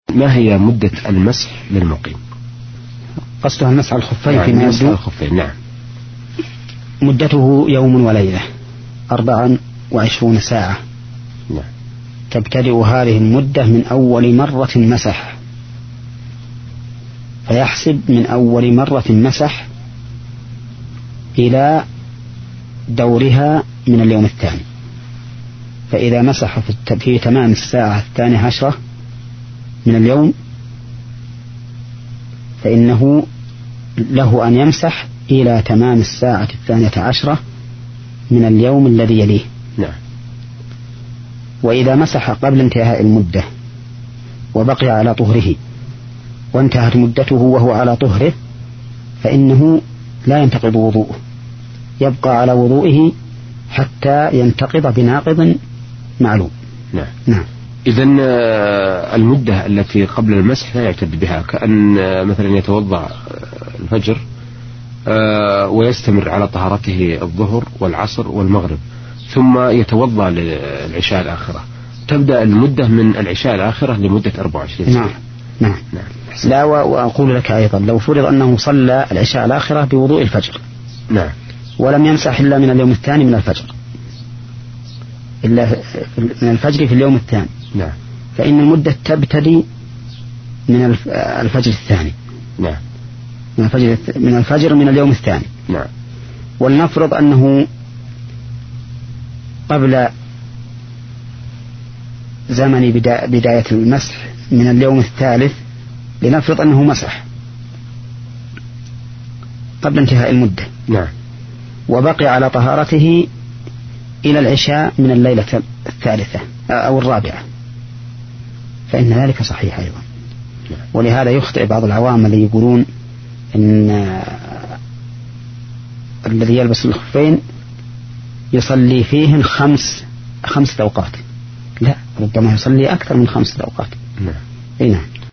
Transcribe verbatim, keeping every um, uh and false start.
ما هي مدة المسح للمقيم؟ قصدها المسح على الخفين نعم، فيما المسح يبدو. على الخفين. نعم. مدته يوم وليلة أربعا وعشرون ساعة. نعم. تبتدئ هذه المدة من أول مرة مسح، فيحسب من أول مرة مسح إلى دورها من اليوم الثاني. فإذا مسح في تمام الساعة الثانية عشرة من اليوم فإنه له أن يمسح إلى تمام الساعة الثانية عشرة من اليوم الذي يليه. نعم. وإذا مسح قبل انتهاء المدة وبقي على طهره وانتهت مدته وهو على طهره فإنه لا ينتقض وضوءه، يبقى على وضوئه حتى ينتقض بناقض معلوم. نعم. نعم. إذن المدة التي قبل المسح لا يعتد بها، كأن مثلا يتوضأ الفجر ويستمر على طهارته الظهر والعصر والمغرب ثم يتوضأ للعشاء الآخرة، تبدأ المدة من العشاء الآخرة لمدة أربعة وعشرين ساعة. نعم. نعم. نعم. لا، وأقول لك أيضا لو فرض أنه صلى العشاء الآخرة بوضوء الفجر. نعم. ولم يمسح إلا من اليوم الثاني من الفجر، إلا من الفجر في اليوم الثاني. نعم. فإن المدة تبتدي من الفجر الثاني. نعم. من الفجر من الفجر من اليوم الثاني. نعم. ولنفرض أنه قبل زمن بداية المسح من اليوم الثالث، لنفرض أنه مسح قبل انتهاء المدة. نعم. وبقي على طهارته إلى العشاء من الليلة الثالثة أو الرابعة، فإن ذلك صحيح أيضا. نعم. ولهذا يخطئ بعض العوام اللي يقولون إن الذي يلبس الخفين يصلي فيهن خمس خمس أوقات. لا، ربما يصلي أكثر من خمس أوقات. نعم. إيه نعم.